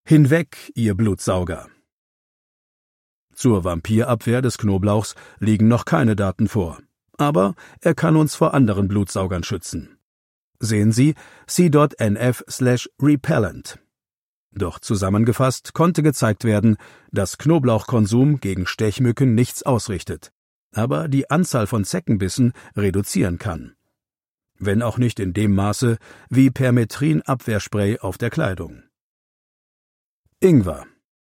Hinweg, ihr Blutsauger! Zur Vampirabwehr des Knoblauchs liegen noch keine Daten vor, aber er kann uns vor anderen Blutsaugern schützen. Sehen Sie c.nf/repellent. Doch zusammengefasst konnte gezeigt werden, dass Knoblauchkonsum gegen Stechmücken nichts ausrichtet, aber die Anzahl von Zeckenbissen reduzieren kann. Wenn auch nicht in dem Maße wie Permetrin-Abwehrspray auf der Kleidung. Ingwer.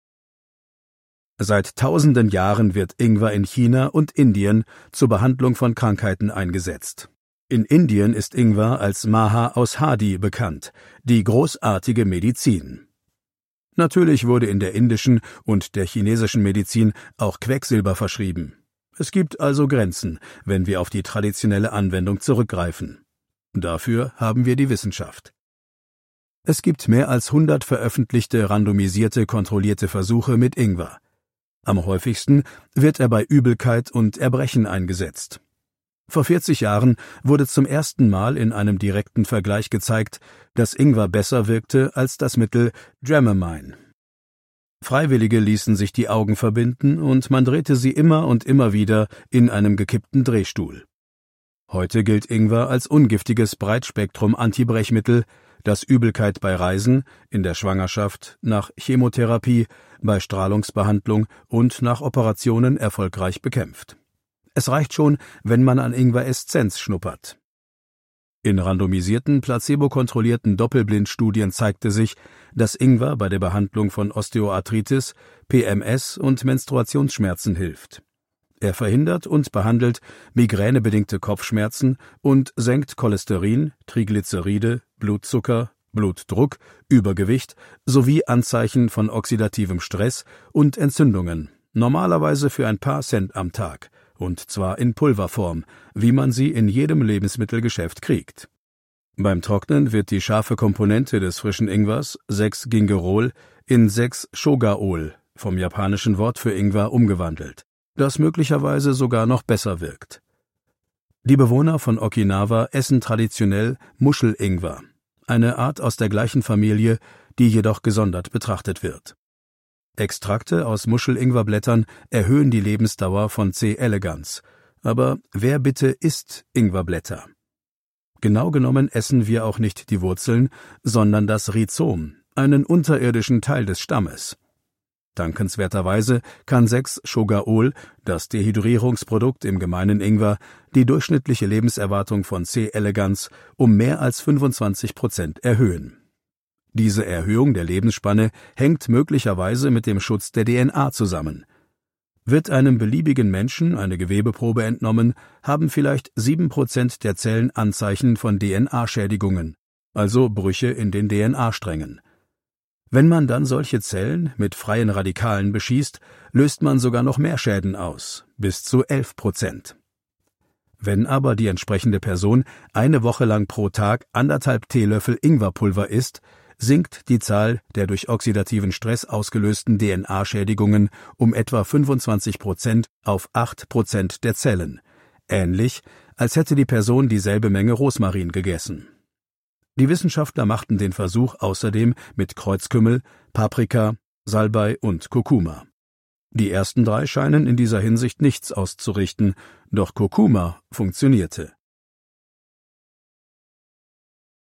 Seit tausenden Jahren wird Ingwer in China und Indien zur Behandlung von Krankheiten eingesetzt. In Indien ist Ingwer als Maha aus Hadi bekannt, die großartige Medizin. Natürlich wurde in der indischen und der chinesischen Medizin auch Quecksilber verschrieben. Es gibt also Grenzen, wenn wir auf die traditionelle Anwendung zurückgreifen. Dafür haben wir die Wissenschaft. Es gibt mehr als 100 veröffentlichte, randomisierte, kontrollierte Versuche mit Ingwer. Am häufigsten wird er bei Übelkeit und Erbrechen eingesetzt. Vor 40 Jahren wurde zum ersten Mal in einem direkten Vergleich gezeigt, dass Ingwer besser wirkte als das Mittel Dramamine. Freiwillige ließen sich die Augen verbinden und man drehte sie immer und immer wieder in einem gekippten Drehstuhl. Heute gilt Ingwer als ungiftiges Breitspektrum-Antibrechmittel, das Übelkeit bei Reisen, in der Schwangerschaft, nach Chemotherapie, bei Strahlungsbehandlung und nach Operationen erfolgreich bekämpft. Es reicht schon, wenn man an Ingwer-Essenz schnuppert. In randomisierten, placebo-kontrollierten Doppelblindstudien zeigte sich, dass Ingwer bei der Behandlung von Osteoarthritis, PMS und Menstruationsschmerzen hilft. Er verhindert und behandelt migränebedingte Kopfschmerzen und senkt Cholesterin, Triglyceride, Blutzucker, Blutdruck, Übergewicht sowie Anzeichen von oxidativem Stress und Entzündungen, normalerweise für ein paar Cent am Tag, und zwar in Pulverform, wie man sie in jedem Lebensmittelgeschäft kriegt. Beim Trocknen wird die scharfe Komponente des frischen Ingwers, 6-Gingerol, in 6-Shogaol, vom japanischen Wort für Ingwer, umgewandelt, das möglicherweise sogar noch besser wirkt. Die Bewohner von Okinawa essen traditionell Muschelingwer, eine Art aus der gleichen Familie, die jedoch gesondert betrachtet wird. Extrakte aus Muschelingwerblättern erhöhen die Lebensdauer von C. elegans. Aber wer bitte isst Ingwerblätter? Genau genommen essen wir auch nicht die Wurzeln, sondern das Rhizom, einen unterirdischen Teil des Stammes. Dankenswerterweise kann 6-Shogaol, das Dehydrierungsprodukt im gemeinen Ingwer, die durchschnittliche Lebenserwartung von C. elegans um mehr als 25% erhöhen. Diese Erhöhung der Lebensspanne hängt möglicherweise mit dem Schutz der DNA zusammen. Wird einem beliebigen Menschen eine Gewebeprobe entnommen, haben vielleicht 7% der Zellen Anzeichen von DNA-Schädigungen, also Brüche in den DNA-Strängen. Wenn man dann solche Zellen mit freien Radikalen beschießt, löst man sogar noch mehr Schäden aus, bis zu 11%. Wenn aber die entsprechende Person eine Woche lang pro Tag 1,5 Teelöffel Ingwerpulver isst, sinkt die Zahl der durch oxidativen Stress ausgelösten DNA-Schädigungen um etwa 25% auf 8% der Zellen, ähnlich als hätte die Person dieselbe Menge Rosmarin gegessen. Die Wissenschaftler machten den Versuch außerdem mit Kreuzkümmel, Paprika, Salbei und Kurkuma. Die ersten 3 scheinen in dieser Hinsicht nichts auszurichten, doch Kurkuma funktionierte.